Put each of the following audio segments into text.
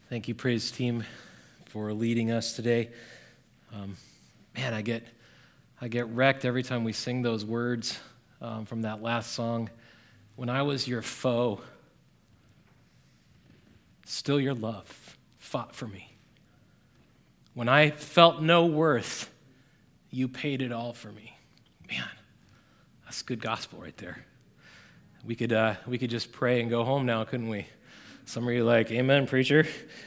Thank you, praise team, for leading us today. Man, I get wrecked every time we sing those words from that last song. When I was your foe, still your love fought for me. When I felt no worth, you paid it all for me. Man, that's good gospel right there. We could just pray and go home now, couldn't we? Some of you are like, amen, preacher.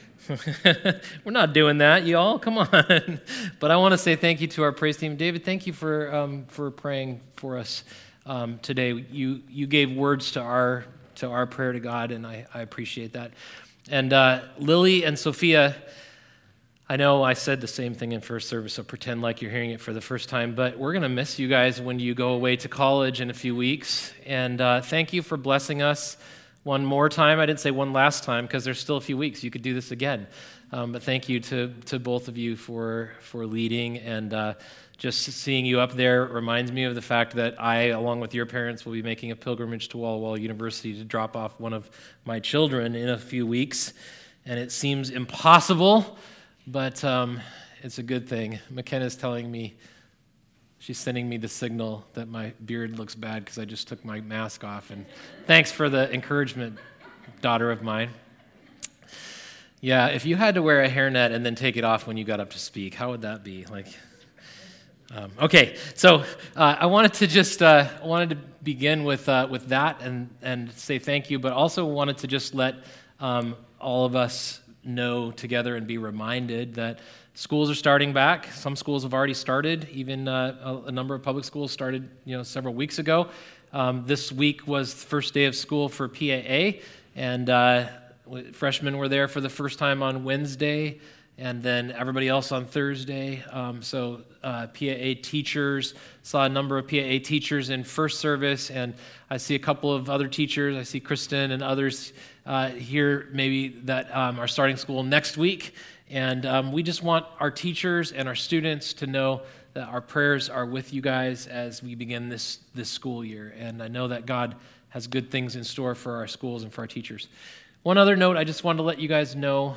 We're not doing that, y'all. Come on. But I want to say thank you to our praise team. David, thank you for praying for us today. You gave words to our prayer to God, and I appreciate that. And Lily and Sophia, I know I said the same thing in first service, so pretend like you're hearing it for the first time, but we're going to miss you guys when you go away to college in a few weeks. And thank you for blessing us one more time. I didn't say one last time because there's still a few weeks. You could do this again. But thank you to both of you for leading. And just seeing you up there reminds me of the fact that I, along with your parents, will be making a pilgrimage to Walla Walla University to drop off one of my children in a few weeks. And it seems impossible, but it's a good thing. McKenna's telling me, she's sending me the signal that my beard looks bad because I just took my mask off. And thanks for the encouragement, daughter of mine. Yeah, if you had to wear a hairnet and then take it off when you got up to speak, how would that be? Okay, so I wanted to begin with that and say thank you, but also wanted to just let all of us know together and be reminded that schools are starting back. Some schools have already started. Even a number of public schools started, several weeks ago. This week was the first day of school for PAA, and freshmen were there for the first time on Wednesday, and then everybody else on Thursday. So PAA teachers, saw a number of PAA teachers in first service, and I see a couple of other teachers. I see Kristen and others here maybe that are starting school next week. And we just want our teachers and our students to know that our prayers are with you guys as we begin this school year. And I know that God has good things in store for our schools and for our teachers. One other note, I just wanted to let you guys know.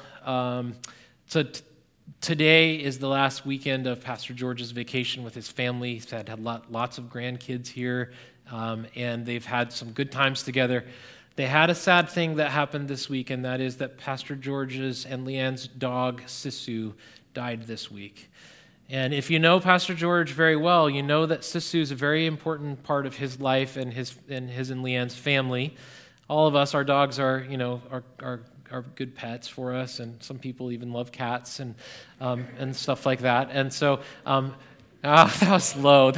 Today is the last weekend of Pastor George's vacation with his family. He's had lots of grandkids here, and they've had some good times together. They had a sad thing that happened this week, and that is that Pastor George's and Leanne's dog, Sisu, died this week. And if you know Pastor George very well, you know that Sisu is a very important part of his life and his and Leanne's family. All of us, our dogs are good pets for us, and some people even love cats and stuff like that. And so, that was low.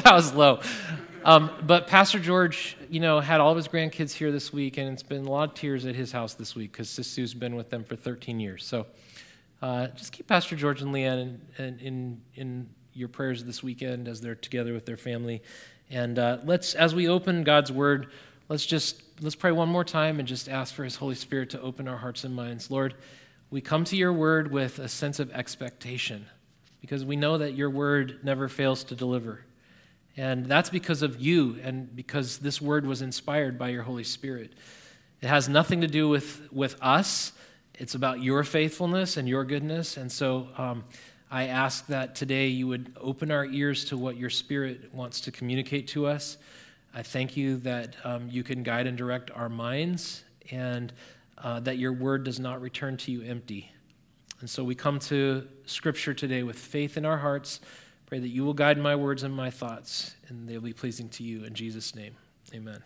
But Pastor George, had all of his grandkids here this week, and it's been a lot of tears at his house this week because Sisu's been with them for 13 years. So just keep Pastor George and Leanne in your prayers this weekend as they're together with their family. And as we open God's Word, let's pray one more time and just ask for His Holy Spirit to open our hearts and minds. Lord, we come to your Word with a sense of expectation because we know that your Word never fails to deliver. And that's because of you and because this word was inspired by your Holy Spirit. It has nothing to do with us. It's about your faithfulness and your goodness. And so I ask that today you would open our ears to what your Spirit wants to communicate to us. I thank you that you can guide and direct our minds and that your word does not return to you empty. And so we come to Scripture today with faith in our hearts. Pray that you will guide my words and my thoughts, and they'll be pleasing to you. In Jesus' name, amen.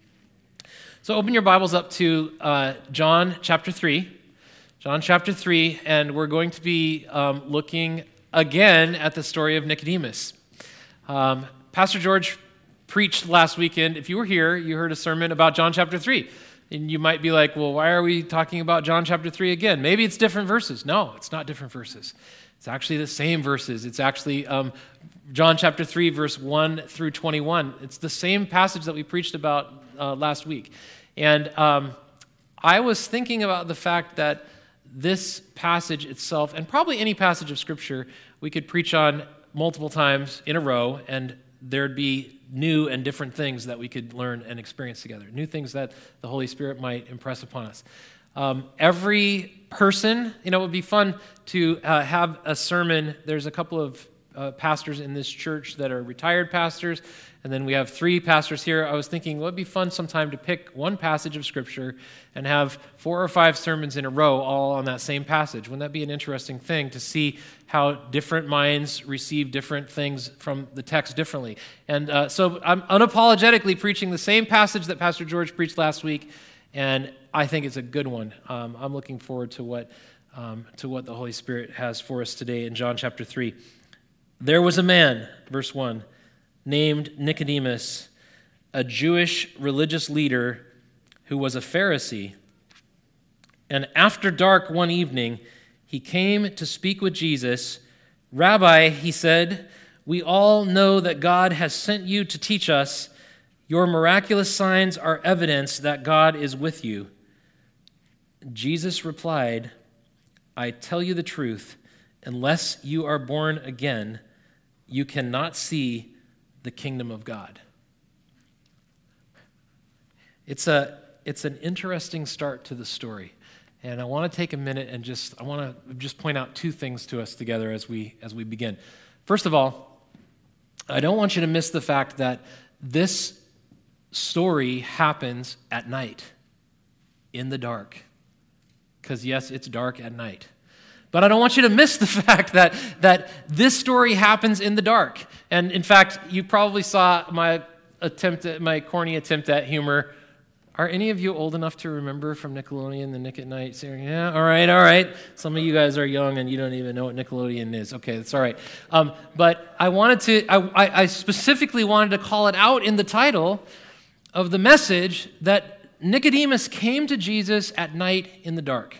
So open your Bibles up to John chapter 3. John chapter 3, and we're going to be looking again at the story of Nicodemus. Pastor George preached last weekend. If you were here, you heard a sermon about John chapter 3. And you might be like, well, why are we talking about John chapter 3 again? Maybe it's different verses. No, it's not different verses. It's actually the same verses. It's actually John chapter 3, verse 1 through 21. It's the same passage that we preached about last week. And I was thinking about the fact that this passage itself, and probably any passage of Scripture, we could preach on multiple times in a row, and there'd be new and different things that we could learn and experience together, new things that the Holy Spirit might impress upon us. Every person, it would be fun to have a sermon. There's a couple of pastors in this church that are retired pastors, and then we have 3 pastors here. I was thinking it would be fun sometime to pick one passage of Scripture and have 4 or 5 sermons in a row all on that same passage. Wouldn't that be an interesting thing to see how different minds receive different things from the text differently? And so I'm unapologetically preaching the same passage that Pastor George preached last week, and I think it's a good one. I'm looking forward to what the Holy Spirit has for us today in John chapter 3. There was a man, verse 1, named Nicodemus, a Jewish religious leader who was a Pharisee. And after dark one evening, he came to speak with Jesus. Rabbi, he said, we all know that God has sent you to teach us. Your miraculous signs are evidence that God is with you. Jesus replied, I tell you the truth, unless you are born again, you cannot see the kingdom of God. It's an interesting start to the story. And I want to take a minute and I want to just point out 2 things to us together as we begin. First of all, I don't want you to miss the fact that this story happens at night, in the dark. Because yes, it's dark at night. But I don't want you to miss the fact that this story happens in the dark. And in fact, you probably saw my corny attempt at humor. Are any of you old enough to remember from Nickelodeon, the Nick at Night series? Yeah, all right. Some of you guys are young and you don't even know what Nickelodeon is. Okay, that's all right. But I specifically wanted to call it out in the title of the message that Nicodemus came to Jesus at night in the dark.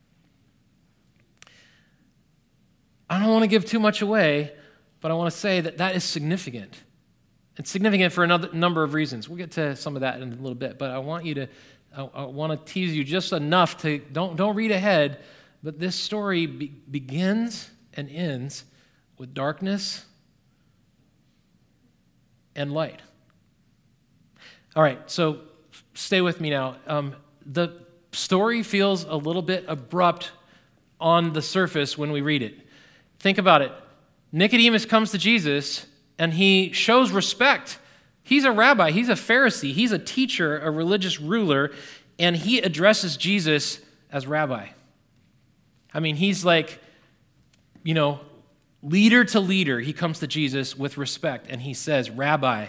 I don't want to give too much away, but I want to say that is significant. It's significant for a number of reasons. We'll get to some of that in a little bit, but I want to tease you just enough to don't read ahead. But this story begins and ends with darkness and light. All right, so stay with me now. The story feels a little bit abrupt on the surface when we read it. Think about it. Nicodemus comes to Jesus and he shows respect. He's a rabbi, he's a Pharisee, he's a teacher, a religious ruler, and he addresses Jesus as rabbi. I mean, he's like, leader to leader. He comes to Jesus with respect and he says, Rabbi,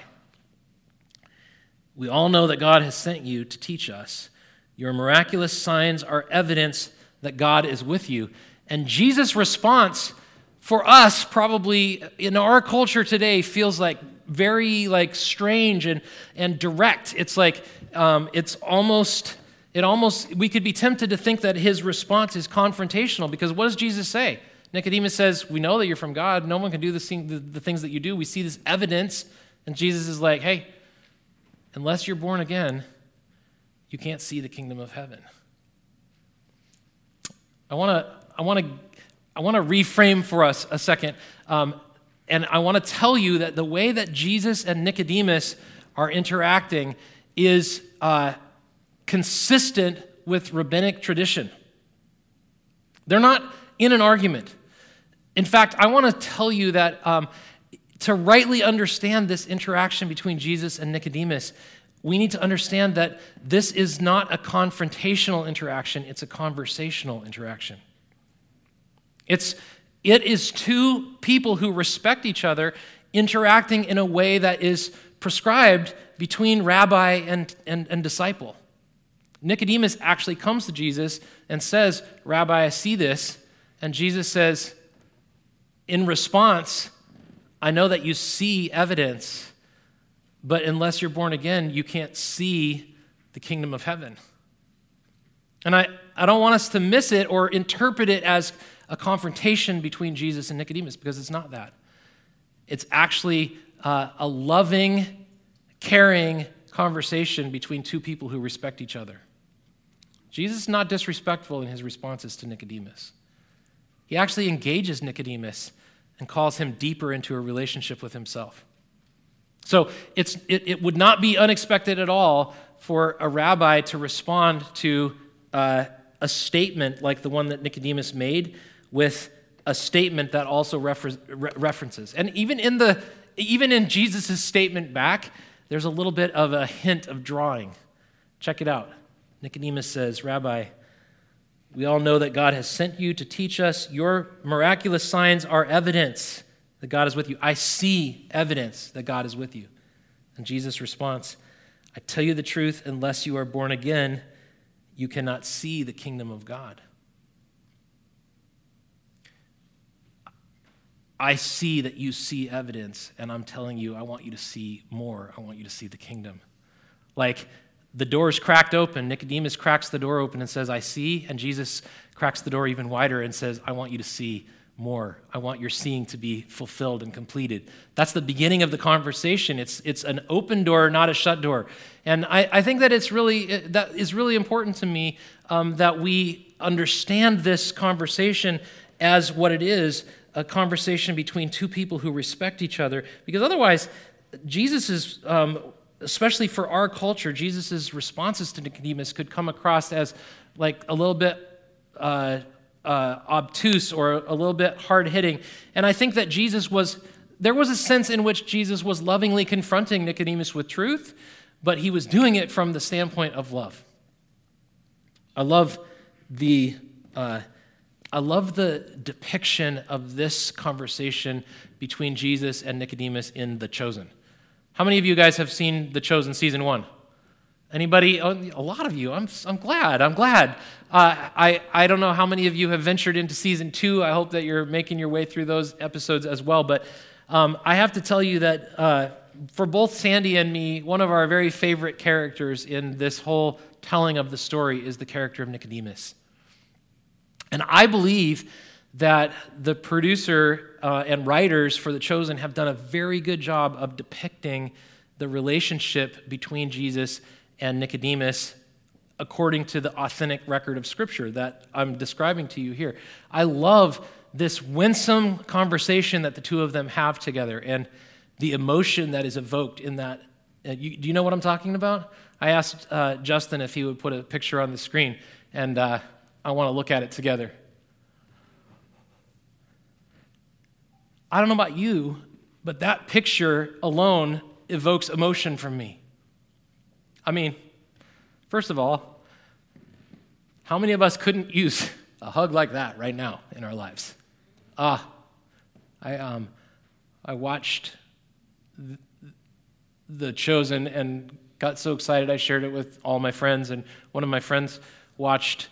we all know that God has sent you to teach us. Your miraculous signs are evidence that God is with you. And Jesus' response for us, probably in our culture today, feels like very strange and direct. It's like we could be tempted to think that his response is confrontational, because what does Jesus say? Nicodemus says, we know that you're from God. No one can do the things that you do. We see this evidence. And Jesus is like, hey, unless you're born again, you can't see the kingdom of heaven. I want to reframe for us a second, and I want to tell you that the way that Jesus and Nicodemus are interacting is consistent with rabbinic tradition. They're not in an argument. In fact, I want to tell you that to rightly understand this interaction between Jesus and Nicodemus, we need to understand that this is not a confrontational interaction, it's a conversational interaction. It is 2 people who respect each other interacting in a way that is prescribed between rabbi and disciple. Nicodemus actually comes to Jesus and says, Rabbi, I see this. And Jesus says, in response, I know that you see evidence, but unless you're born again, you can't see the kingdom of heaven. And I don't want us to miss it or interpret it as a confrontation between Jesus and Nicodemus, because it's not that. It's actually a loving, caring conversation between 2 people who respect each other. Jesus is not disrespectful in his responses to Nicodemus. He actually engages Nicodemus and calls him deeper into a relationship with himself. So it would not be unexpected at all for a rabbi to respond to a a statement like the one that Nicodemus made with a statement that also references. And even in Jesus' statement back, there's a little bit of a hint of drawing. Check it out. Nicodemus says, "Rabbi, we all know that God has sent you to teach us. Your miraculous signs are evidence that God is with you. I see evidence that God is with you." And Jesus responds, "I tell you the truth, unless you are born again, you cannot see the kingdom of God." I see that you see evidence, and I'm telling you, I want you to see more. I want you to see the kingdom. Like, the door is cracked open. Nicodemus cracks the door open and says, "I see." And Jesus cracks the door even wider and says, "I want you to see more. I want your seeing to be fulfilled and completed." That's the beginning of the conversation. It's an open door, not a shut door. And I think that that is really important to me, that we understand this conversation as what it is, a conversation between two people who respect each other. Because otherwise, Jesus is, especially for our culture, Jesus' responses to Nicodemus could come across as like a little bit obtuse or a little bit hard-hitting. And I think that there was a sense in which Jesus was lovingly confronting Nicodemus with truth, but he was doing it from the standpoint of love. I love the depiction of this conversation between Jesus and Nicodemus in The Chosen. How many of you guys have seen The Chosen season 1? Anybody? Oh, a lot of you. I'm glad. I don't know how many of you have ventured into season 2. I hope that you're making your way through those episodes as well. But I have to tell you that for both Sandy and me, one of our very favorite characters in this whole telling of the story is the character of Nicodemus. And I believe that the producer and writers for The Chosen have done a very good job of depicting the relationship between Jesus and Nicodemus according to the authentic record of Scripture that I'm describing to you here. I love this winsome conversation that the two of them have together and the emotion that is evoked in that. Do you know what I'm talking about? I asked Justin if he would put a picture on the screen, and I want to look at it together. I don't know about you, but that picture alone evokes emotion from me. I mean, first of all, how many of us couldn't use a hug like that right now in our lives? I watched The Chosen and got so excited I shared it with all my friends, and one of my friends watched.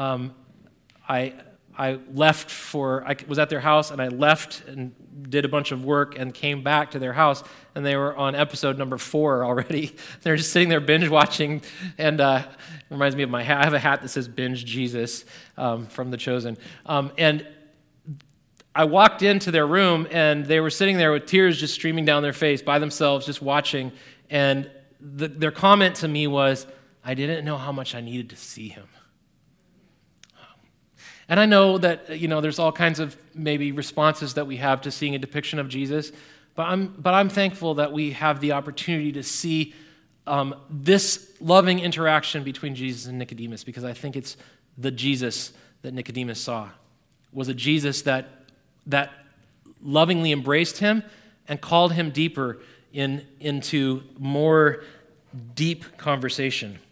I was at their house, and I left and did a bunch of work and came back to their house, and they were on episode number 4 already. They're just sitting there binge watching, and it reminds me of my hat. I have a hat that says Binge Jesus from The Chosen. And I walked into their room, and they were sitting there with tears just streaming down their face by themselves, just watching, and their comment to me was, "I didn't know how much I needed to see him." And I know that, there's all kinds of maybe responses that we have to seeing a depiction of Jesus, but I'm thankful that we have the opportunity to see this loving interaction between Jesus and Nicodemus, because I think it's the Jesus that Nicodemus saw. Was a Jesus that lovingly embraced him and called him deeper into more deep conversation.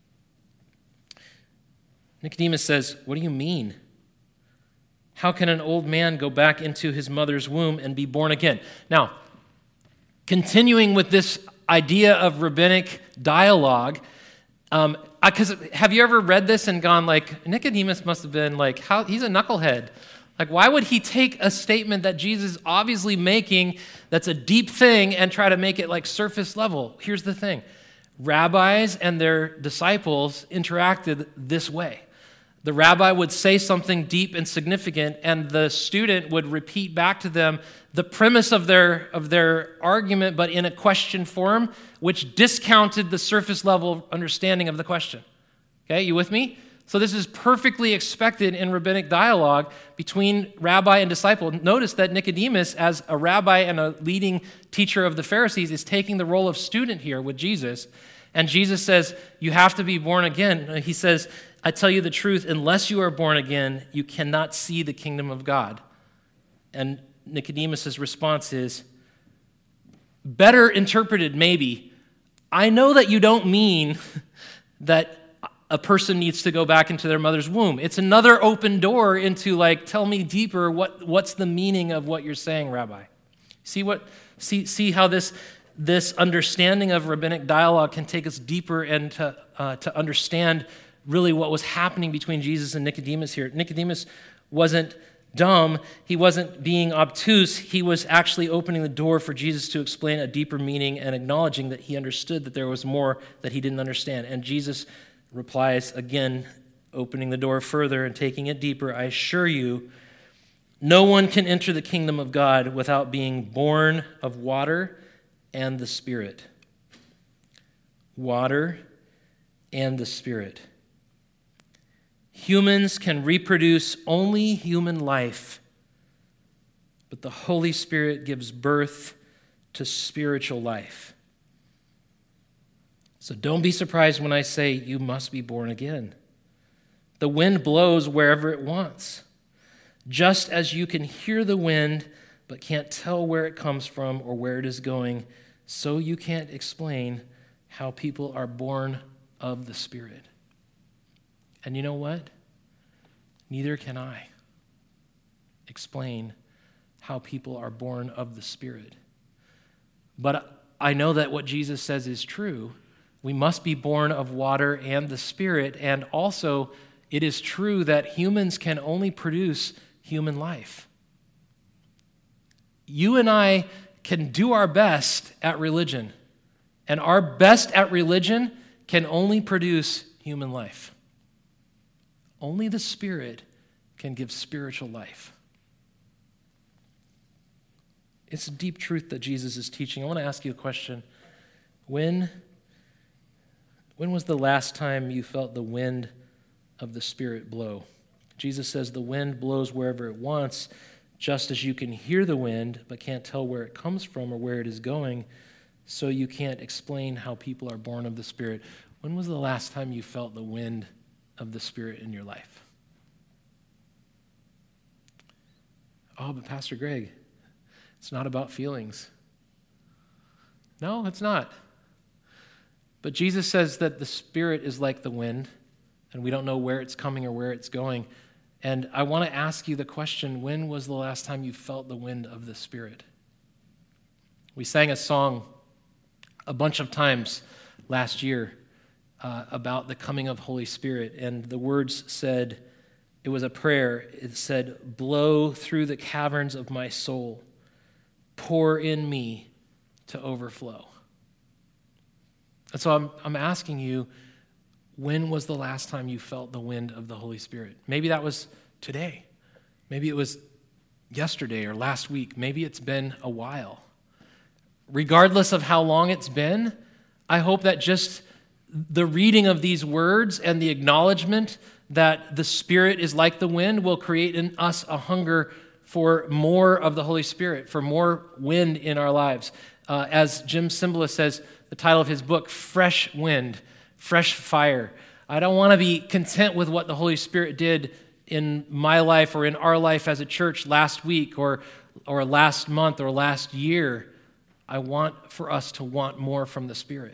Nicodemus says, "What do you mean? How can an old man go back into his mother's womb and be born again?" Now, continuing with this idea of rabbinic dialogue, because have you ever read this and gone like, Nicodemus must have been like, he's a knucklehead. Like, why would he take a statement that Jesus is obviously making that's a deep thing and try to make it like surface level? Here's the thing. Rabbis and their disciples interacted this way. The rabbi would say something deep and significant, and the student would repeat back to them the premise of their argument, but in a question form, which discounted the surface level understanding of the question. Okay, you with me? So this is perfectly expected in rabbinic dialogue between rabbi and disciple. Notice that Nicodemus, as a rabbi and a leading teacher of the Pharisees, is taking the role of student here with Jesus. And Jesus says, you have to be born again. He says, I tell you the truth, unless you are born again, you cannot see the kingdom of God. And Nicodemus' response is, better interpreted maybe, I know that you don't mean that a person needs to go back into their mother's womb. It's another open door into tell me deeper, what's the meaning of what you're saying, Rabbi? See how this understanding of rabbinic dialogue can take us deeper and to understand really what was happening between Jesus and Nicodemus here. Nicodemus wasn't dumb. He wasn't being obtuse. He was actually opening the door for Jesus to explain a deeper meaning and acknowledging that he understood that there was more that he didn't understand. And Jesus replies again, opening the door further and taking it deeper. I assure you, no one can enter the kingdom of God without being born of water and the Spirit. Water and the Spirit. Humans can reproduce only human life, but the Holy Spirit gives birth to spiritual life. So don't be surprised when I say you must be born again. The wind blows wherever it wants. Just as you can hear the wind but can't tell where it comes from or where it is going, so you can't explain how people are born of the Spirit. And you know what? Neither can I explain how people are born of the Spirit. But I know that what Jesus says is true. We must be born of water and the Spirit, and also it is true that humans can only produce human life. You and I can do our best at religion, and our best at religion can only produce human life. Only the Spirit can give spiritual life. It's a deep truth that Jesus is teaching. I want to ask you a question. When was the last time you felt the wind of the Spirit blow? Jesus says the wind blows wherever it wants, just as you can hear the wind but can't tell where it comes from or where it is going, so you can't explain how people are born of the Spirit. When was the last time you felt the wind of the Spirit in your life? Oh, but Pastor Greg, it's not about feelings. No, it's not. But Jesus says that the Spirit is like the wind, and we don't know where it's coming or where it's going. And I want to ask you the question, when was the last time you felt the wind of the Spirit? We sang a song a bunch of times last year about the coming of Holy Spirit, and the words said, it was a prayer, it said, blow through the caverns of my soul, pour in me to overflow. And so I'm asking you, when was the last time you felt the wind of the Holy Spirit? Maybe that was today. Maybe it was yesterday or last week. Maybe it's been a while. Regardless of how long it's been, I hope that just the reading of these words and the acknowledgement that the Spirit is like the wind will create in us a hunger for more of the Holy Spirit, for more wind in our lives. As Jim Cymbala says, the title of his book, Fresh Wind, Fresh Fire. I don't want to be content with what the Holy Spirit did in my life or in our life as a church last week or last month or last year. I want for us to want more from the Spirit.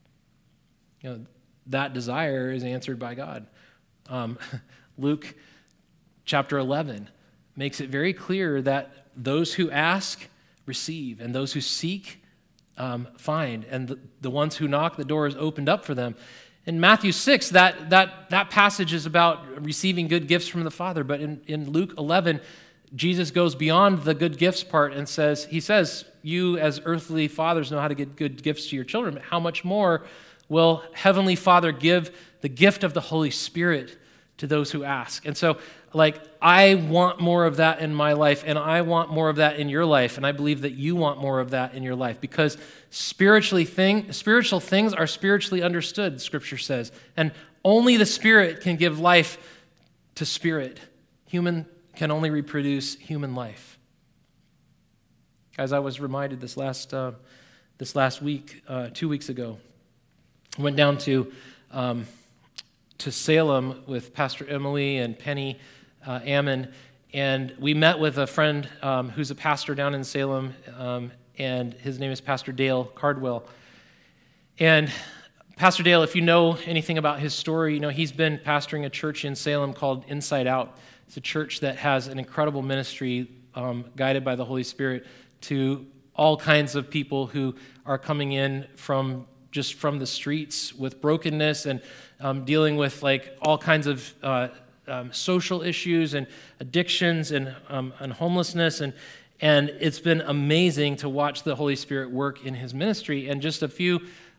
That desire is answered by God. Luke chapter 11 makes it very clear that those who ask, receive, and those who seek, find, and the ones who knock, the door is opened up for them. In Matthew 6, that passage is about receiving good gifts from the Father, but in Luke 11, Jesus goes beyond the good gifts part and says, you as earthly fathers know how to get good gifts to your children, but how much more will Heavenly Father give the gift of the Holy Spirit to those who ask? And so, I want more of that in my life, and I want more of that in your life, and I believe that you want more of that in your life, because spiritual things are spiritually understood, Scripture says, and only the Spirit can give life to spirit. Human can only reproduce human life. As I was reminded this last week, 2 weeks ago, I went down to to Salem with Pastor Emily and Penny Ammon, and we met with a friend who's a pastor down in Salem, and his name is Pastor Dale Cardwell. And Pastor Dale, if you know anything about his story, you know he's been pastoring a church in Salem called Inside Out. It's a church that has an incredible ministry guided by the Holy Spirit to all kinds of people who are coming in from the streets with brokenness and dealing with like all kinds of social issues and addictions and homelessness, and it's been amazing to watch the Holy Spirit work in his ministry. And just a few,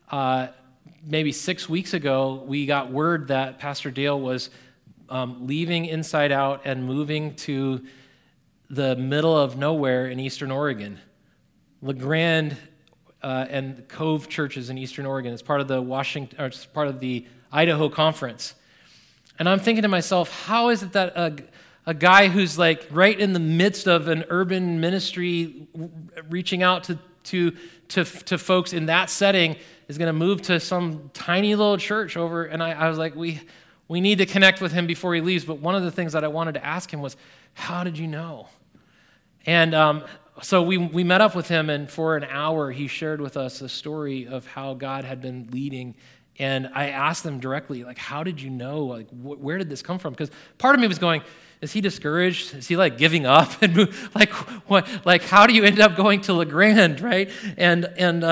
maybe 6 weeks ago, we got word that Pastor Dale was leaving Inside Out and moving to the middle of nowhere in Eastern Oregon. LeGrand and Cove churches in Eastern Oregon. It's part of the Idaho Conference. And I'm thinking to myself, how is it that a guy who's like right in the midst of an urban ministry, reaching out to folks in that setting, is going to move to some tiny little church over? And I was like, we need to connect with him before he leaves. But one of the things that I wanted to ask him was, how did you know? And so we met up with him, and for an hour he shared with us a story of how God had been leading. And I asked him directly, like, how did you know? Like, where did this come from? Because part of me was going, is he discouraged? Is he like giving up? And like, what? Like, how do you end up going to LeGrand, right? And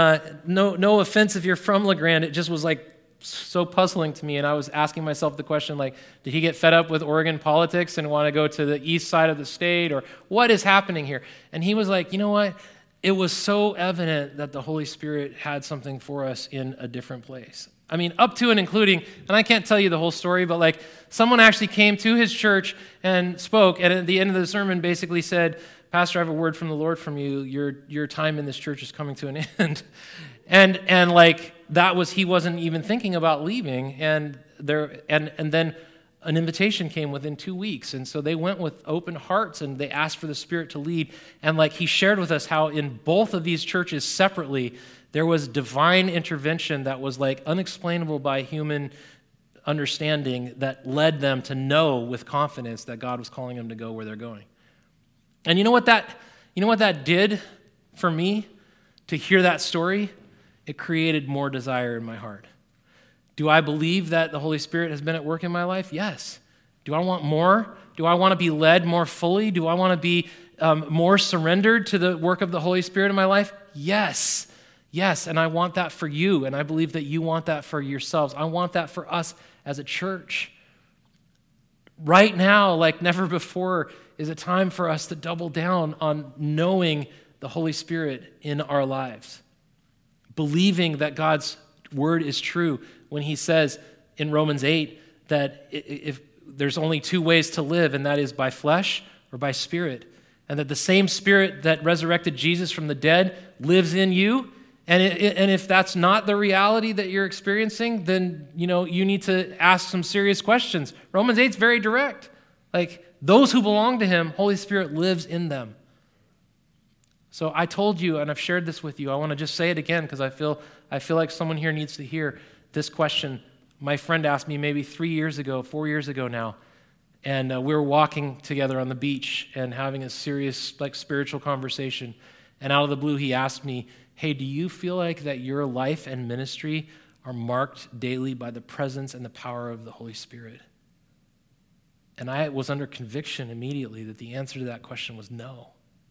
no offense if you're from LeGrand, it just was like so puzzling to me. And I was asking myself the question, like, did he get fed up with Oregon politics and want to go to the east side of the state, or what is happening here? And he was like, you know what? It was so evident that the Holy Spirit had something for us in a different place. I mean, up to and including, and I can't tell you the whole story, but like someone actually came to his church and spoke, and at the end of the sermon basically said, Pastor, I have a word from the Lord from you. Your time in this church is coming to an end. And like that was, he wasn't even thinking about leaving, and then an invitation came within 2 weeks, and so they went with open hearts and they asked for the Spirit to lead. And like he shared with us how in both of these churches separately, there was divine intervention that was like unexplainable by human understanding that led them to know with confidence that God was calling them to go where they're going. And you know what that did for me to hear that story? It created more desire in my heart. Do I believe that the Holy Spirit has been at work in my life? Yes. Do I want more? Do I want to be led more fully? Do I want to be more surrendered to the work of the Holy Spirit in my life? Yes. Yes, and I want that for you, and I believe that you want that for yourselves. I want that for us as a church. Right now, like never before, is a time for us to double down on knowing the Holy Spirit in our lives. Believing that God's word is true when he says in Romans 8 that if there's only two ways to live, and that is by flesh or by spirit, and that the same Spirit that resurrected Jesus from the dead lives in you. And if that's not the reality that you're experiencing, then you need to ask some serious questions. Romans 8 is very direct. Like, those who belong to him, Holy Spirit lives in them. So I told you, and I've shared this with you, I want to just say it again because I feel like someone here needs to hear this question. My friend asked me maybe 4 years ago now, and we were walking together on the beach and having a serious spiritual conversation. And out of the blue, he asked me, hey, do you feel like that your life and ministry are marked daily by the presence and the power of the Holy Spirit? And I was under conviction immediately that the answer to that question was no.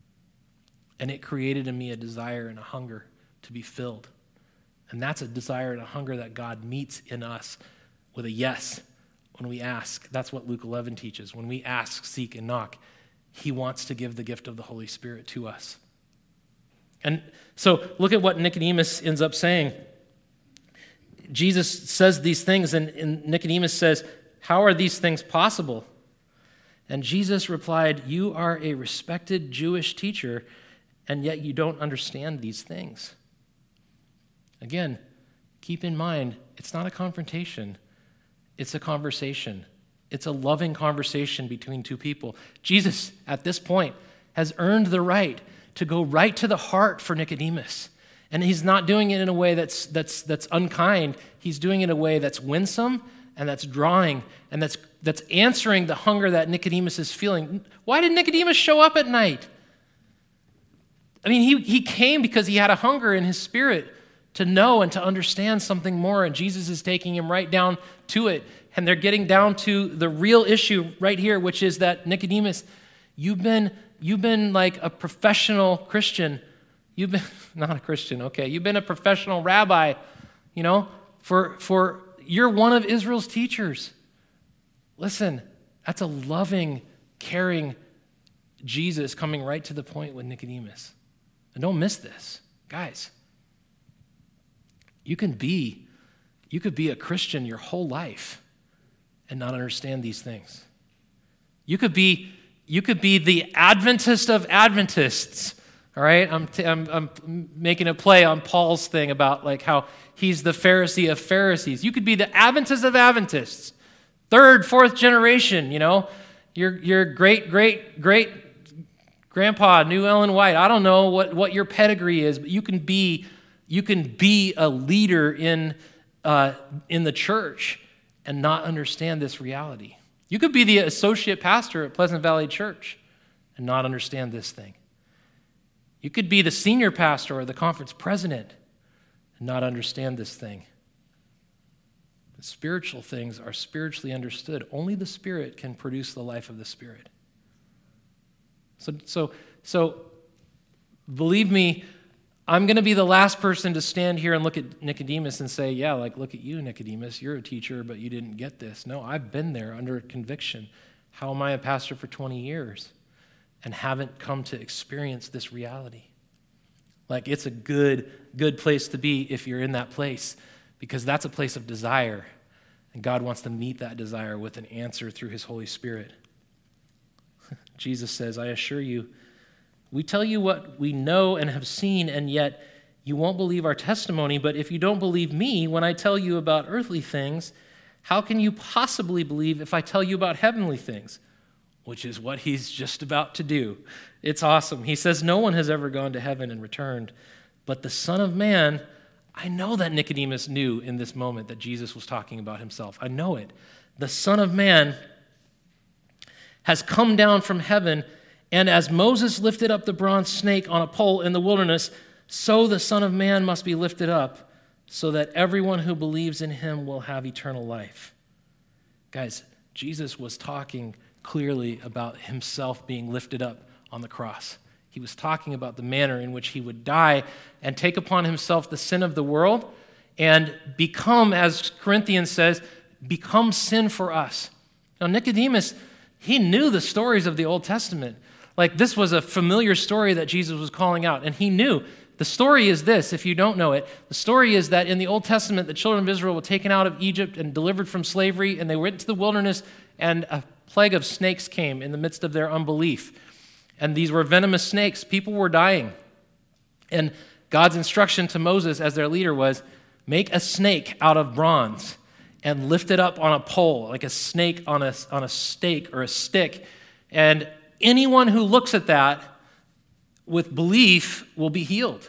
And it created in me a desire and a hunger to be filled. And that's a desire and a hunger that God meets in us with a yes when we ask. That's what Luke 11 teaches. When we ask, seek, and knock, he wants to give the gift of the Holy Spirit to us. And so look at what Nicodemus ends up saying. Jesus says these things, and Nicodemus says, how are these things possible? And Jesus replied, you are a respected Jewish teacher, and yet you don't understand these things. Again, keep in mind, it's not a confrontation. It's a conversation. It's a loving conversation between two people. Jesus, at this point, has earned the right to go right to the heart for Nicodemus. And he's not doing it in a way that's unkind. He's doing it in a way that's winsome and that's drawing and that's answering the hunger that Nicodemus is feeling. Why did Nicodemus show up at night? I mean, he came because he had a hunger in his spirit to know and to understand something more, and Jesus is taking him right down to it. And they're getting down to the real issue right here, which is that Nicodemus, you've been like a professional Christian. You've been not a Christian, okay. You've been a professional rabbi, for you're one of Israel's teachers. Listen, that's a loving, caring Jesus coming right to the point with Nicodemus. And don't miss this, guys. You could be a Christian your whole life and not understand these things. You could be the Adventist of Adventists. All right, I'm making a play on Paul's thing about like how he's the Pharisee of Pharisees. You could be the Adventist of Adventists, third, fourth generation. Your great grandpa knew Ellen White. I don't know what your pedigree is, but you can be a leader in the church and not understand this reality. You could be the associate pastor at Pleasant Valley Church and not understand this thing. You could be the senior pastor or the conference president and not understand this thing. The spiritual things are spiritually understood. Only the Spirit can produce the life of the Spirit. So believe me, I'm going to be the last person to stand here and look at Nicodemus and say, yeah, like, look at you, Nicodemus. You're a teacher, but you didn't get this. No, I've been there under conviction. How am I a pastor for 20 years and haven't come to experience this reality? Like, it's a good place to be if you're in that place, because that's a place of desire, and God wants to meet that desire with an answer through his Holy Spirit. Jesus says, I assure you, we tell you what we know and have seen, and yet you won't believe our testimony. But if you don't believe me when I tell you about earthly things, how can you possibly believe if I tell you about heavenly things? Which is what he's just about to do. It's awesome. He says, no one has ever gone to heaven and returned, but the Son of Man. I know that Nicodemus knew in this moment that Jesus was talking about himself. I know it. The Son of Man has come down from heaven, and as Moses lifted up the bronze snake on a pole in the wilderness, so the Son of Man must be lifted up, so that everyone who believes in him will have eternal life. Guys, Jesus was talking clearly about himself being lifted up on the cross. He was talking about the manner in which he would die and take upon himself the sin of the world and become, as Corinthians says, become sin for us. Now, Nicodemus, he knew the stories of the Old Testament. Like, this was a familiar story that Jesus was calling out, and he knew. The story is this, if you don't know it. The story is that in the Old Testament, the children of Israel were taken out of Egypt and delivered from slavery, and they went into the wilderness, and a plague of snakes came in the midst of their unbelief. And these were venomous snakes. People were dying. And God's instruction to Moses as their leader was, make a snake out of bronze and lift it up on a pole, like a snake on a stake or a stick. And anyone who looks at that with belief will be healed.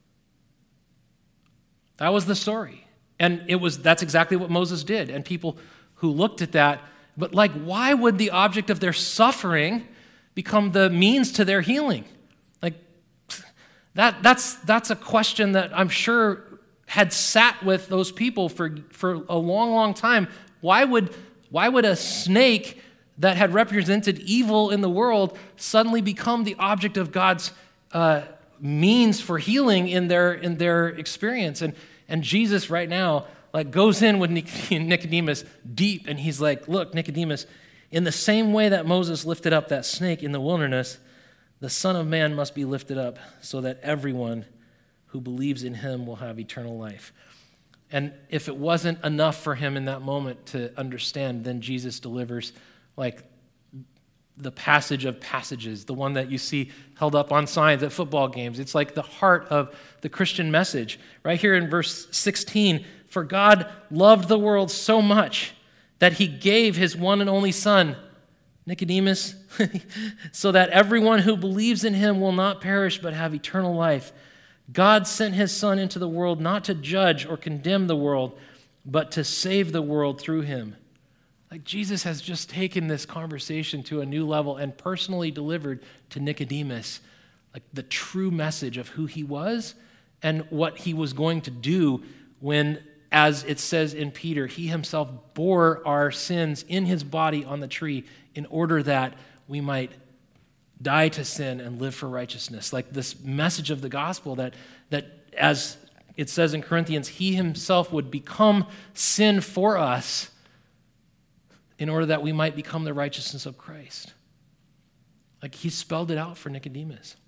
That was the story. And that's exactly what Moses did. And people who looked at that, but like, why would the object of their suffering become the means to their healing? Like, that's a question that I'm sure had sat with those people for a long, long time. Why would a snake that had represented evil in the world suddenly become the object of God's means for healing in their experience? And Jesus right now like goes in with Nicodemus deep, and he's like, look, Nicodemus, in the same way that Moses lifted up that snake in the wilderness, the Son of Man must be lifted up so that everyone who believes in him will have eternal life. And if it wasn't enough for him in that moment to understand, then Jesus delivers like the passage of passages, the one that you see held up on signs at football games. It's like the heart of the Christian message. Right here in verse 16, for God loved the world so much that he gave his one and only Son, Nicodemus, so that everyone who believes in him will not perish but have eternal life. God sent his Son into the world not to judge or condemn the world, but to save the world through him. Like Jesus has just taken this conversation to a new level and personally delivered to Nicodemus like the true message of who he was and what he was going to do when, as it says in Peter, he himself bore our sins in his body on the tree in order that we might die to sin and live for righteousness. Like this message of the gospel that as it says in Corinthians, he himself would become sin for us in order that we might become the righteousness of Christ. Like he spelled it out for Nicodemus.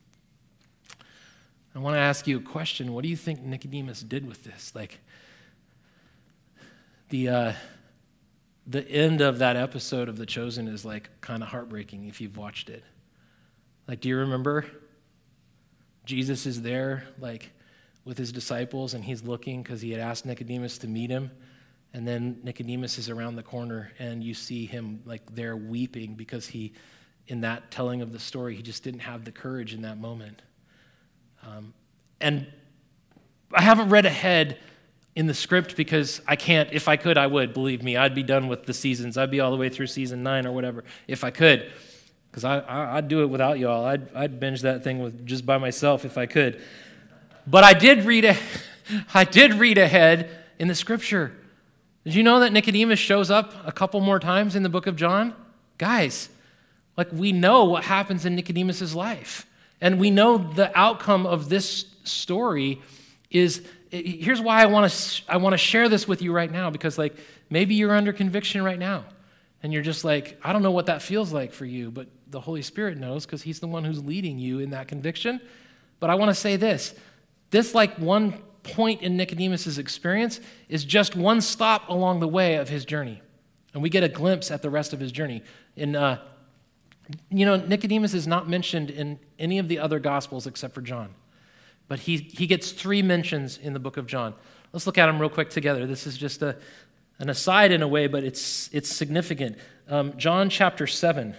I want to ask you a question. What do you think Nicodemus did with this? Like the end of that episode of The Chosen is like kind of heartbreaking if you've watched it. Like, do you remember? Jesus is there, like, with his disciples, and he's looking because he had asked Nicodemus to meet him. And then Nicodemus is around the corner, and you see him, like, there weeping because he, in that telling of the story, he just didn't have the courage in that moment. And I haven't read ahead in the script because I can't. If I could, I would, believe me. I'd be done with the seasons. I'd be all the way through season 9 or whatever if I could. Because I'd do it without y'all. I'd binge that thing with just by myself if I could. But I did read ahead in the scripture. Did you know that Nicodemus shows up a couple more times in the book of John? Guys, like we know what happens in Nicodemus's life. And we know the outcome of this story is, here's why I want to share this with you right now, because like maybe you're under conviction right now. And you're just like, I don't know what that feels like for you, but the Holy Spirit knows because he's the one who's leading you in that conviction. But I want to say this like one point in Nicodemus's experience is just one stop along the way of his journey. And we get a glimpse at the rest of his journey. Nicodemus is not mentioned in any of the other Gospels except for John. But he gets 3 mentions in the book of John. Let's look at them real quick together. This is just an aside in a way, but it's significant. John chapter 7.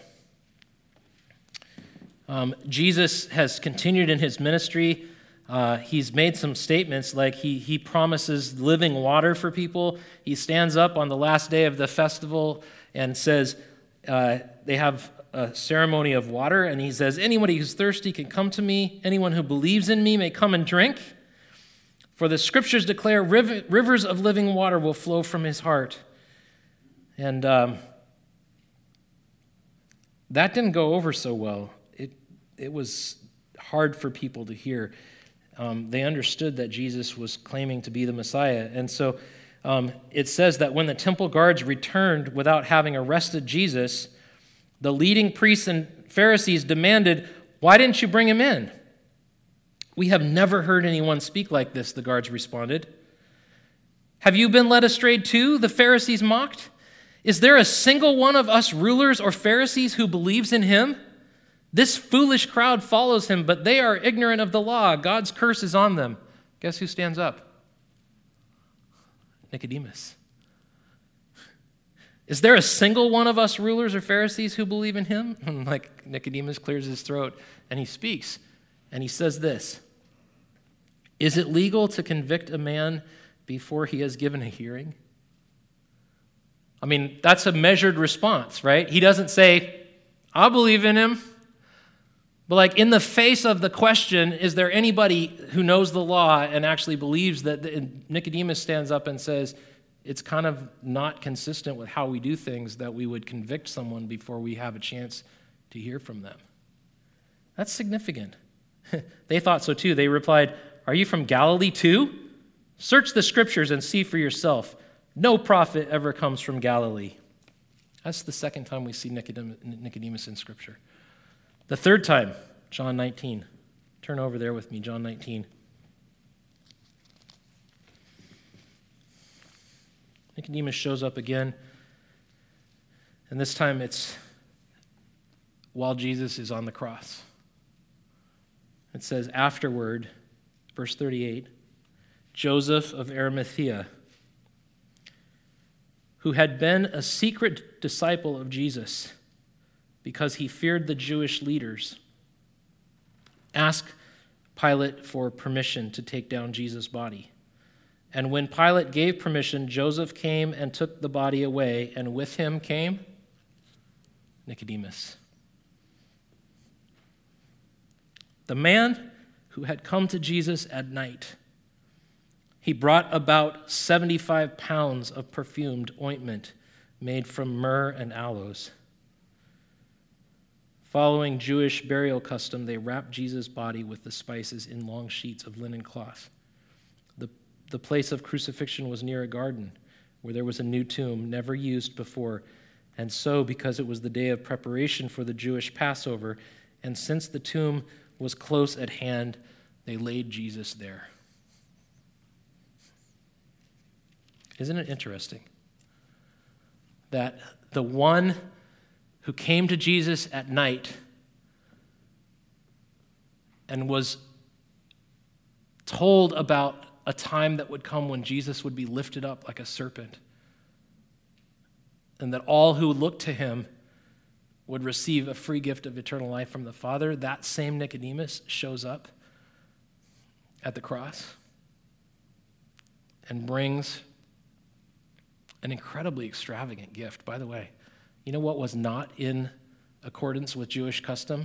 Jesus has continued in his ministry. He's made some statements like he promises living water for people. He stands up on the last day of the festival and says they have a ceremony of water, and he says, anybody who's thirsty can come to me. Anyone who believes in me may come and drink. For the scriptures declare rivers of living water will flow from his heart. And that didn't go over so well. It was hard for people to hear. They understood that Jesus was claiming to be the Messiah. And so it says that when the temple guards returned without having arrested Jesus, the leading priests and Pharisees demanded, why didn't you bring him in? We have never heard anyone speak like this, the guards responded. Have you been led astray too? The Pharisees mocked. Is there a single one of us rulers or Pharisees who believes in him? This foolish crowd follows him, but they are ignorant of the law. God's curse is on them. Guess who stands up? Nicodemus. Is there a single one of us rulers or Pharisees who believe in him? And like Nicodemus clears his throat and he speaks. And he says this, is it legal to convict a man before he has given a hearing? I mean, that's a measured response, right? He doesn't say, I believe in him. But like in the face of the question, is there anybody who knows the law and actually believes that Nicodemus stands up and says, it's kind of not consistent with how we do things that we would convict someone before we have a chance to hear from them. That's significant. They thought so too. They replied, are you from Galilee too? Search the scriptures and see for yourself. No prophet ever comes from Galilee. That's the second time we see Nicodemus in scripture. The third time, John 19. Turn over there with me, John 19. Nicodemus shows up again, and this time it's while Jesus is on the cross. It says, afterward, verse 38, Joseph of Arimathea, who had been a secret disciple of Jesus because he feared the Jewish leaders, asked Pilate for permission to take down Jesus' body. And when Pilate gave permission, Joseph came and took the body away, and with him came Nicodemus, the man who had come to Jesus at night. He brought about 75 pounds of perfumed ointment made from myrrh and aloes. Following Jewish burial custom, they wrapped Jesus' body with the spices in long sheets of linen cloth. The place of crucifixion was near a garden where there was a new tomb never used before. And so, because it was the day of preparation for the Jewish Passover, and since the tomb was close at hand, they laid Jesus there. Isn't it interesting that the one who came to Jesus at night and was told about a time that would come when Jesus would be lifted up like a serpent, and that all who looked to him would receive a free gift of eternal life from the Father, that same Nicodemus shows up at the cross and brings an incredibly extravagant gift. By the way, you know what was not in accordance with Jewish custom?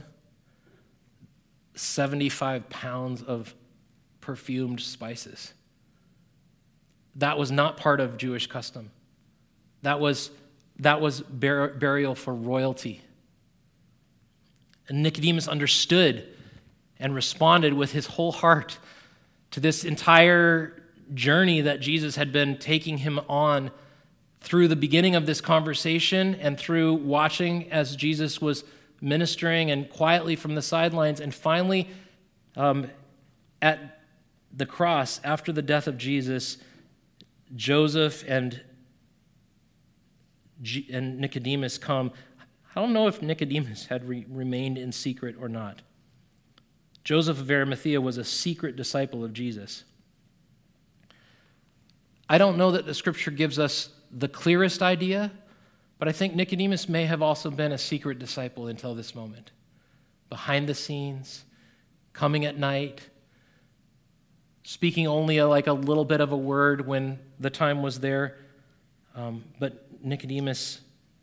75 pounds of perfumed spices. That was not part of Jewish custom. That was burial for royalty. And Nicodemus understood and responded with his whole heart to this entire journey that Jesus had been taking him on through the beginning of this conversation and through watching as Jesus was ministering and quietly from the sidelines. And finally, at the cross, after the death of Jesus, Joseph and Nicodemus come. I don't know if Nicodemus had remained in secret or not. Joseph of Arimathea was a secret disciple of Jesus. I don't know that the scripture gives us the clearest idea, but I think Nicodemus may have also been a secret disciple until this moment. Behind the scenes, coming at night, speaking only like a little bit of a word when the time was there. But Nicodemus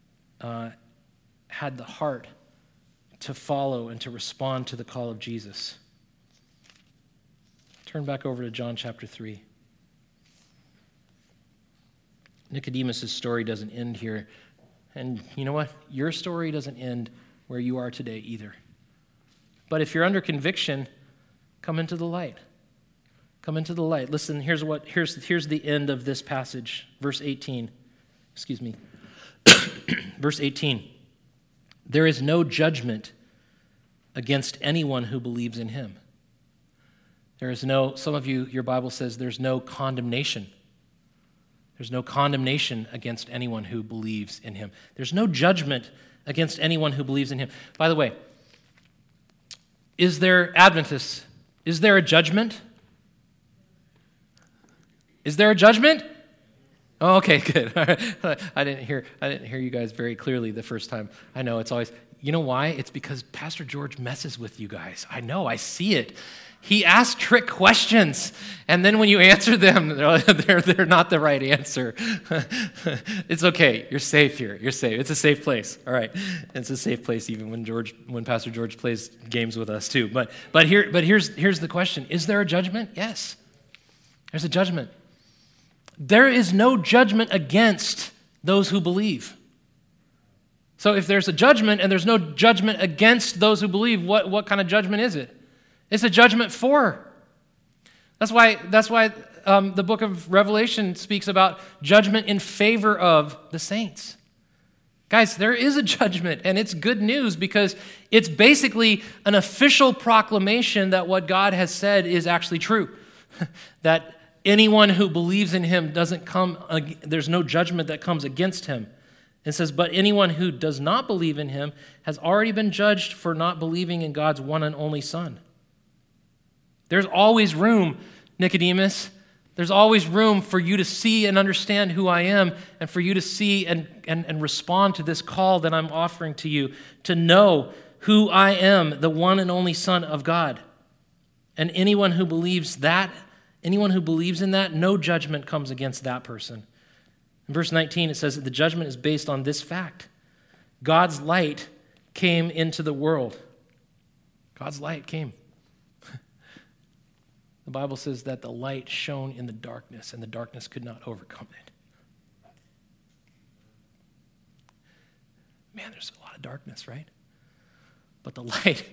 had the heart to follow and to respond to the call of Jesus. Turn back over to John chapter 3. Nicodemus' story doesn't end here. And you know what? Your story doesn't end where you are today either. But if you're under conviction, come into the light. Come into the light. Listen, here's the end of this passage, verse 18. Excuse me. Verse 18. There is no judgment against anyone who believes in him. There is no, some of you, your Bible says there's no condemnation. There's no condemnation against anyone who believes in him. There's no judgment against anyone who believes in him. By the way, is there Adventists? Is there a judgment? Is there a judgment? Oh, okay, good. I didn't hear you guys very clearly the first time. I know it's always, you know why? It's because Pastor George messes with you guys. I know, I see it. He asks trick questions, and then when you answer them, they're not the right answer. It's okay. You're safe here. You're safe. It's a safe place. All right. It's a safe place even when Pastor George plays games with us too. But here's the question. Is there a judgment? Yes. There's a judgment. There is no judgment against those who believe. So if there's a judgment and there's no judgment against those who believe, what kind of judgment is it? It's a judgment for. That's why the book of Revelation speaks about judgment in favor of the saints. Guys, there is a judgment, and it's good news because it's basically an official proclamation that what God has said is actually true. That anyone who believes in him there's no judgment that comes against him. It says, but anyone who does not believe in him has already been judged for not believing in God's one and only Son. There's always room, Nicodemus. There's always room for you to see and understand who I am and for you to see and respond to this call that I'm offering to you, to know who I am, the one and only Son of God. And anyone who believes that Anyone who believes in that, no judgment comes against that person. In verse 19, it says that the judgment is based on this fact. God's light came into the world. God's light came. The Bible says that the light shone in the darkness, and the darkness could not overcome it. Man, there's a lot of darkness, right? But the light,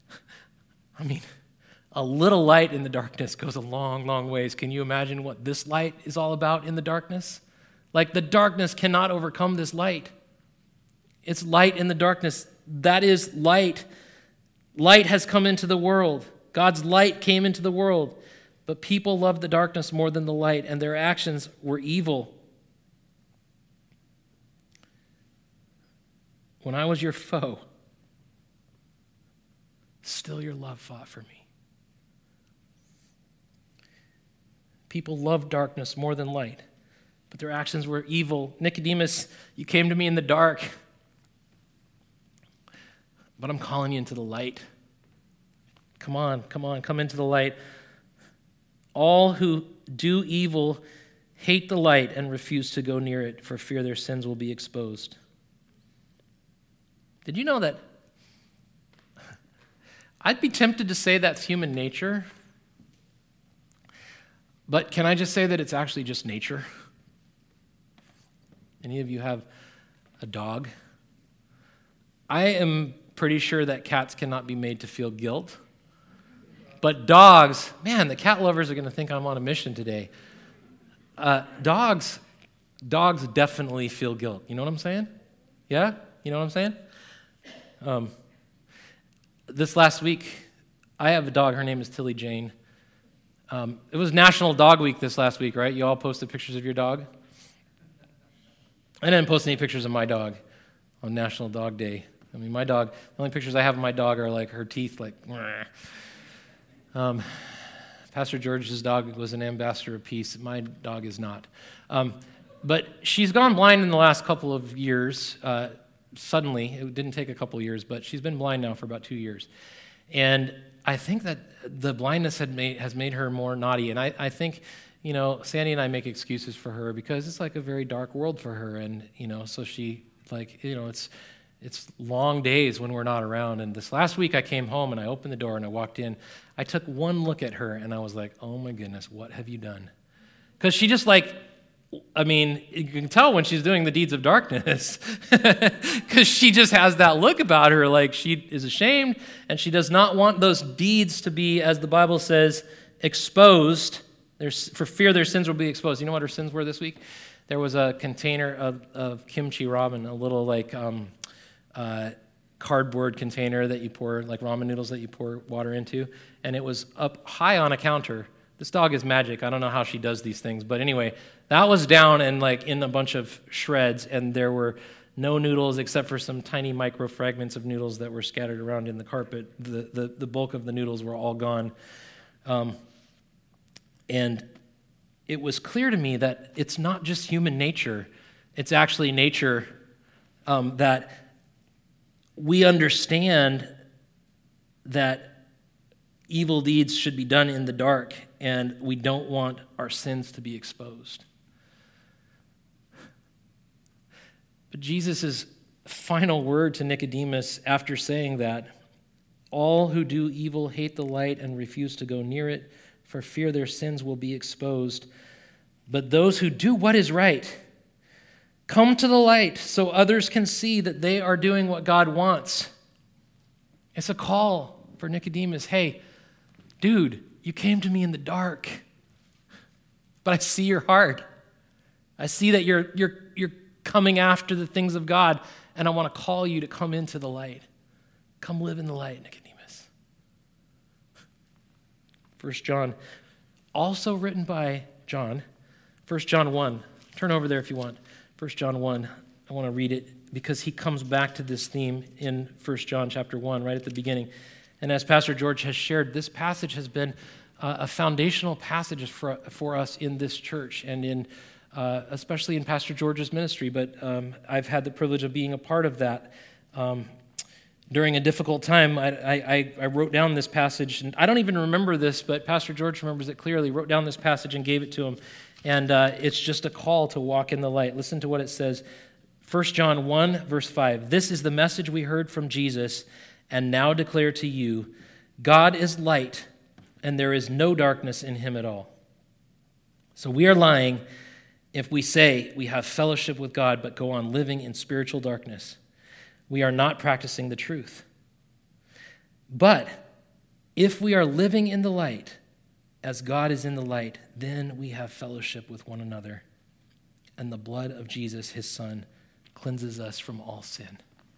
a little light in the darkness goes a long, long ways. Can you imagine what this light is all about in the darkness? Like, the darkness cannot overcome this light. It's light in the darkness. That is light. Light has come into the world. God's light came into the world. But people loved the darkness more than the light, and their actions were evil. When I was your foe, still your love fought for me. People loved darkness more than light, but their actions were evil. Nicodemus, you came to me in the dark, but I'm calling you into the light. Come on, come into the light. All who do evil hate the light and refuse to go near it for fear their sins will be exposed. Did you know that? I'd be tempted to say that's human nature, but can I just say that it's actually just nature? Any of you have a dog? I am pretty sure that cats cannot be made to feel guilt. But dogs, man, the cat lovers are going to think I'm on a mission today. Dogs definitely feel guilt. You know what I'm saying? Yeah? You know what I'm saying? This last week, I have a dog. Her name is Tilly Jane. It was National Dog Week this last week, right? You all posted pictures of your dog? I didn't post any pictures of my dog on National Dog Day. My dog, the only pictures I have of my dog are like her teeth, like, Pastor George's dog was an ambassador of peace. My dog is not. But she's gone blind in the last couple of years. Suddenly, it didn't take a couple of years, but she's been blind now for about 2 years. And I think that the blindness has made her more naughty. And I think, Sandy and I make excuses for her because it's like a very dark world for her. And, so she, it's long days when we're not around. And this last week I came home and I opened the door and I walked in. I took one look at her and I was like, oh my goodness, what have you done? Because she just you can tell when she's doing the deeds of darkness because she just has that look about her, like she is ashamed and she does not want those deeds to be, as the Bible says, exposed. For fear their sins will be exposed. You know what her sins were this week? There was a container of kimchi ramen, a little cardboard container that you pour, like ramen noodles that you pour water into, and it was up high on a counter. This dog is magic. I don't know how she does these things, but anyway, that was down and in a bunch of shreds, and there were no noodles except for some tiny micro fragments of noodles that were scattered around in the carpet. The bulk of the noodles were all gone. And it was clear to me that it's not just human nature. It's actually nature that we understand that evil deeds should be done in the dark, and we don't want our sins to be exposed. But Jesus' final word to Nicodemus after saying that, all who do evil hate the light and refuse to go near it, for fear their sins will be exposed. But those who do what is right come to the light so others can see that they are doing what God wants. It's a call for Nicodemus. Hey, dude, you came to me in the dark, but I see your heart. I see that you're coming after the things of God, and I want to call you to come into the light. Come live in the light, Nicodemus. 1 John, also written by John, 1 John 1. Turn over there if you want. 1 John 1, I want to read it because he comes back to this theme in 1 John chapter 1, right at the beginning. And as Pastor George has shared, this passage has been a foundational passage for us in this church and in especially in Pastor George's ministry, but I've had the privilege of being a part of that. during a difficult time, I wrote down this passage, and I don't even remember this, but Pastor George remembers it clearly, wrote down this passage and gave it to him, and it's just a call to walk in the light. Listen to what it says, 1 John 1, verse 5. This is the message we heard from Jesus and now declare to you, God is light, and there is no darkness in him at all. So we are lying if we say we have fellowship with God but go on living in spiritual darkness. We are not practicing the truth. But if we are living in the light, as God is in the light, then we have fellowship with one another. And the blood of Jesus, his Son, cleanses us from all sin.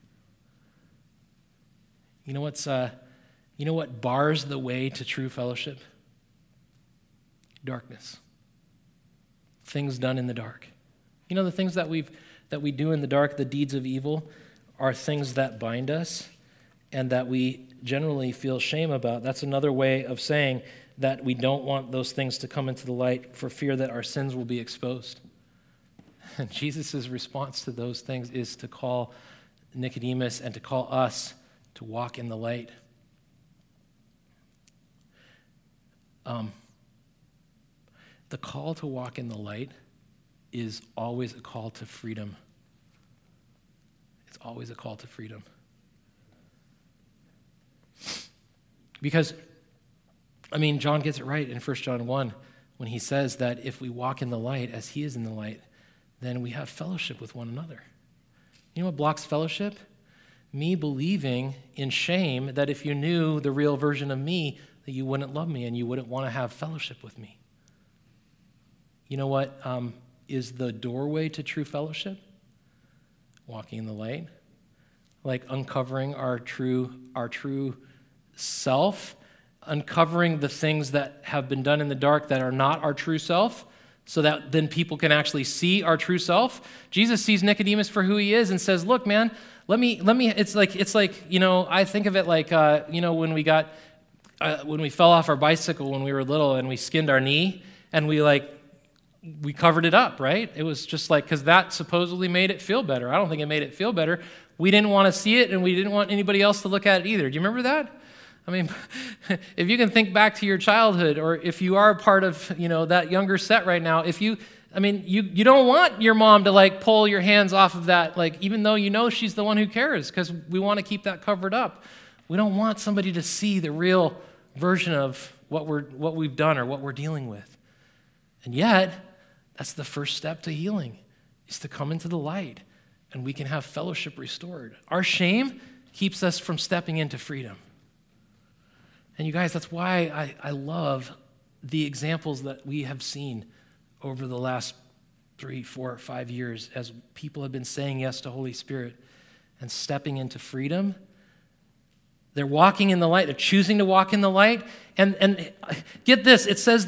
You know what bars the way to true fellowship? Darkness. Things done in the dark. You know, the things that we do in the dark, the deeds of evil, are things that bind us and that we generally feel shame about. That's another way of saying that we don't want those things to come into the light for fear that our sins will be exposed. And Jesus' response to those things is to call Nicodemus and to call us to walk in the light. The call to walk in the light is always a call to freedom. It's always a call to freedom. Because, John gets it right in 1 John 1 when he says that if we walk in the light as he is in the light, then we have fellowship with one another. You know what blocks fellowship? Me believing in shame that if you knew the real version of me, that you wouldn't love me and you wouldn't want to have fellowship with me. You know what is the doorway to true fellowship? Walking in the light, like uncovering our true self, uncovering the things that have been done in the dark that are not our true self, so that then people can actually see our true self. Jesus sees Nicodemus for who he is and says, "Look, man, let me. It's like I think of it like when we fell off our bicycle when we were little and we skinned our knee and we covered it up, right? It was just because that supposedly made it feel better. I don't think it made it feel better. We didn't want to see it, and we didn't want anybody else to look at it either. Do you remember that? If you can think back to your childhood, or if you are a part of, that younger set right now, you don't want your mom to pull your hands off of that, even though she's the one who cares, because we want to keep that covered up. We don't want somebody to see the real version of what we've done or what we're dealing with. And yet, that's the first step to healing, is to come into the light, and we can have fellowship restored. Our shame keeps us from stepping into freedom. And you guys, that's why I love the examples that we have seen over the last 3, 4, 5 years as people have been saying yes to Holy Spirit and stepping into freedom. They're walking in the light. They're choosing to walk in the light. And get this, it says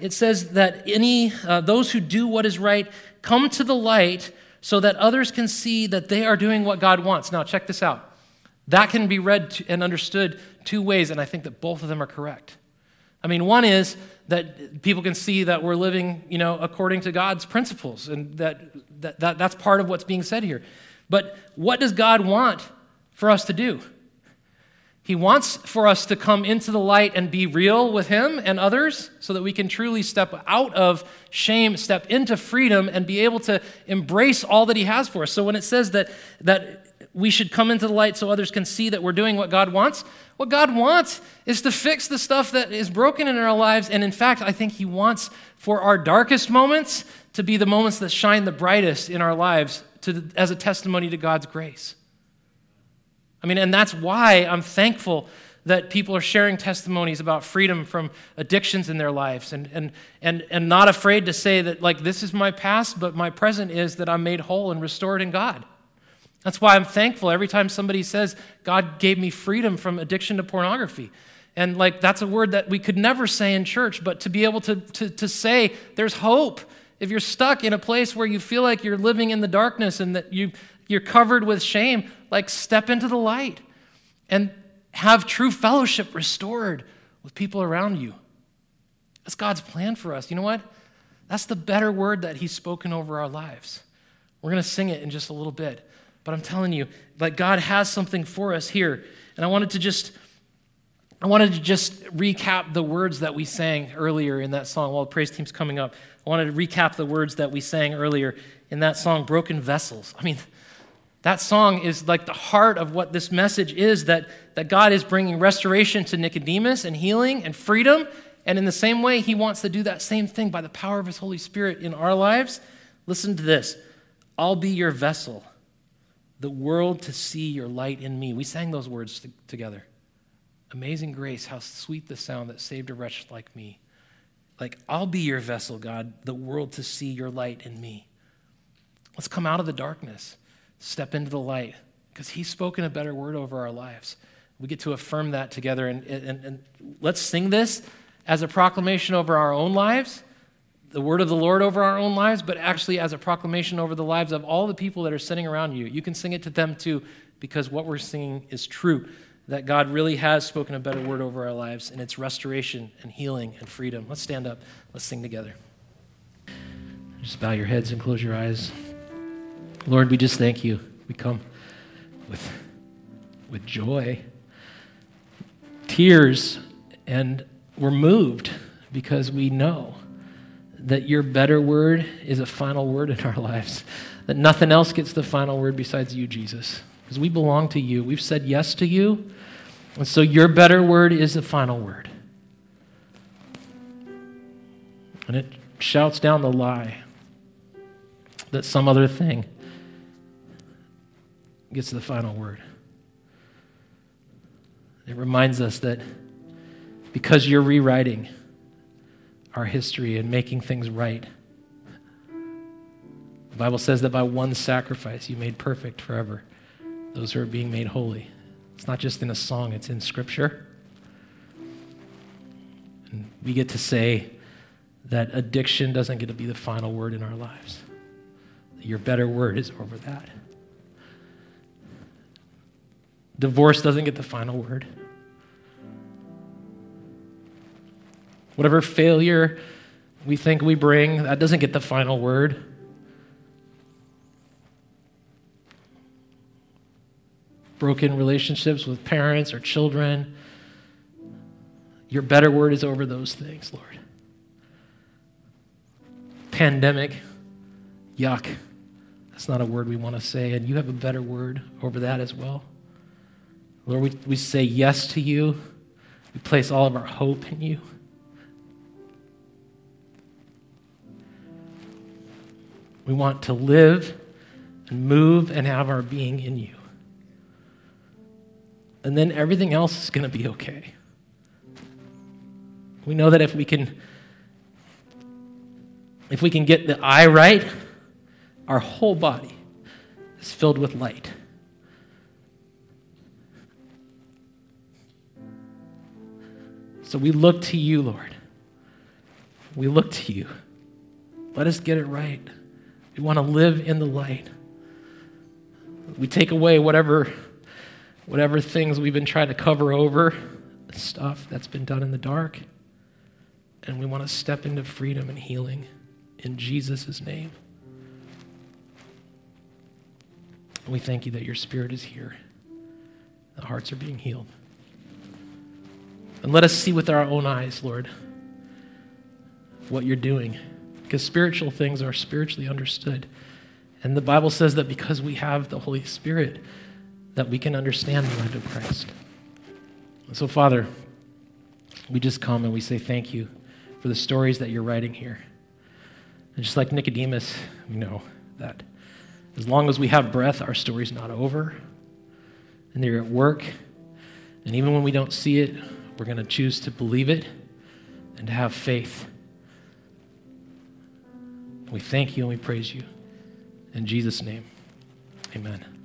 that those who do what is right come to the light so that others can see that they are doing what God wants. Now, check this out. That can be read and understood two ways, and I think that both of them are correct. One is that people can see that we're living, according to God's principles, and that's part of what's being said here. But what does God want for us to do? He wants for us to come into the light and be real with him and others so that we can truly step out of shame, step into freedom, and be able to embrace all that he has for us. So when it says that we should come into the light so others can see that we're doing what God wants is to fix the stuff that is broken in our lives. And in fact, I think he wants for our darkest moments to be the moments that shine the brightest in our lives as a testimony to God's grace. And that's why I'm thankful that people are sharing testimonies about freedom from addictions in their lives and not afraid to say that, this is my past, but my present is that I'm made whole and restored in God. That's why I'm thankful every time somebody says, God gave me freedom from addiction to pornography. And that's a word that we could never say in church, but to be able to say there's hope. If you're stuck in a place where you feel like you're living in the darkness and that you're covered with shame, step into the light and have true fellowship restored with people around you. That's God's plan for us. You know what? That's the better word that he's spoken over our lives. We're going to sing it in just a little bit. But I'm telling you, like, God has something for us here. And I wanted to just recap the words that we sang earlier in that song. While the praise team's coming up, I wanted to recap the words that we sang earlier in that song, Broken Vessels. I mean, that song is like the heart of what this message is, that God is bringing restoration to Nicodemus and healing and freedom. And in the same way, he wants to do that same thing by the power of his Holy Spirit in our lives. Listen to this. I'll be your vessel, the world to see your light in me. We sang those words together. Amazing grace, how sweet the sound that saved a wretch like me. Like, I'll be your vessel, God, the world to see your light in me. Let's come out of the darkness, step into the light, because he's spoken a better word over our lives. We get to affirm that together, and let's sing this as a proclamation over our own lives, the word of the Lord over our own lives, but actually as a proclamation over the lives of all the people that are sitting around you. You can sing it to them too, because what we're singing is true, that God really has spoken a better word over our lives, and it's restoration and healing and freedom. Let's stand up. Let's sing together. Just bow your heads and close your eyes. Lord, we just thank you. We come with joy, tears, and we're moved because we know that your better word is a final word in our lives, that nothing else gets the final word besides you, Jesus, because we belong to you. We've said yes to you, and so your better word is the final word. And it shouts down the lie that some other thing gets the final word. It reminds us that because you're rewriting our history and making things right, the Bible says that by one sacrifice you made perfect forever those who are being made holy. It's not just in a song, it's in Scripture. And we get to say that addiction doesn't get to be the final word in our lives. Your better word is over that. Divorce doesn't get the final word. Whatever failure we think we bring, that doesn't get the final word. Broken relationships with parents or children, your better word is over those things, Lord. Pandemic, yuck. That's not a word we want to say, and you have a better word over that as well. Lord, we say yes to you. We place all of our hope in you. We want to live and move and have our being in you. And then everything else is going to be okay. We know that if we can get the eye right, our whole body is filled with light. So we look to you, Lord. We look to you. Let us get it right. We want to live in the light. We take away whatever things we've been trying to cover over, stuff that's been done in the dark, and we want to step into freedom and healing in Jesus' name. We thank you that your Spirit is here. The hearts are being healed. And let us see with our own eyes, Lord, what you're doing. Because spiritual things are spiritually understood. And the Bible says that because we have the Holy Spirit, that we can understand the mind of Christ. And so, Father, we just come and we say thank you for the stories that you're writing here. And just like Nicodemus, we know that as long as we have breath, our story's not over. And they're at work. And even when we don't see it, we're going to choose to believe it and to have faith. We thank you and we praise you. In Jesus' name, amen.